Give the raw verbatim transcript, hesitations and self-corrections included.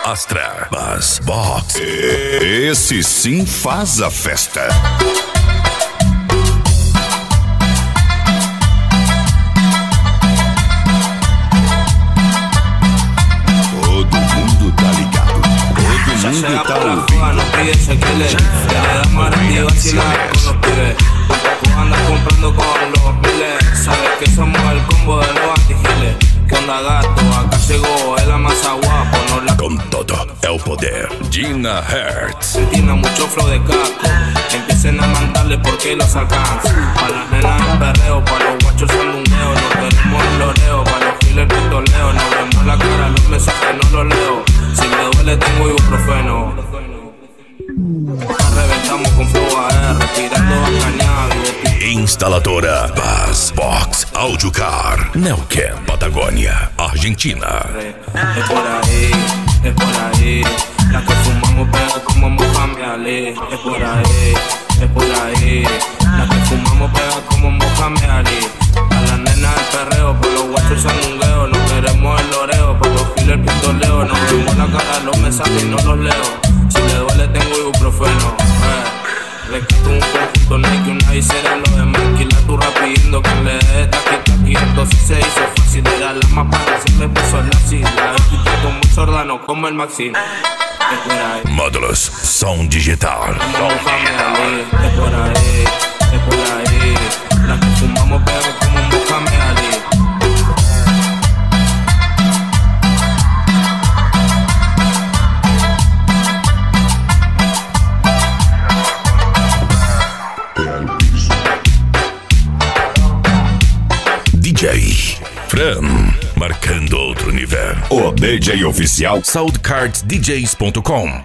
Astra, Buzz Box. Esse sim faz a festa. Todo mundo tá ligado. Todo mundo tá ouvindo. No pide sequiles, que le damos a vacilar con los pibes. Tú andas comprando con los miles. Sabes que somos el combo de los antigiles. Que onda gato, acá llegó el amasa guapo, no la... Com todo é o poder. Dina Hertz. Tiene mucho flow de casco. Empiecen a mandarle porque los alcanza. Pa' las nenas en perreo, pa' los guachos sandungueo. No tenemos el loreo, pa' los giles pistoleo. Nos vemos la cara, los mensajes no los leo. Si me duele tengo ibuprofeno. Reventamos con flow A R, tirando bacaneado. Instaladora Buzz Box Audiocar, Neuquén, Patagônia, Argentina. Es por ahí, es por ahí. La que fumamos pega como Mohamed Ali. Es por ahí, es por ahí. La que fumamos pega como Mohamed Ali. A las nenas el perreo, por los guachos sandungueo. No queremos el loreo, por los giles el pistoleo. Nos vemos la cara, los mensajes y no los leo. Si le duele tengo ibuprofeno. Eh. Rescato un conjunto Nike, una visera, lo demás quilatura pidiendo que le dé taqui taqui. Entonces se hizo fácil, era la más para siempre puso la silla. La quité como un sordano, como el Maxi. Es por ahí. Módulos, som digital. Como Mohamed Ali. Es por ahí, es por ahí. La que fumamos pega como Mohamed Ali. D J Fran, marcando outro nível. O D J oficial Soundcards D Js ponto com.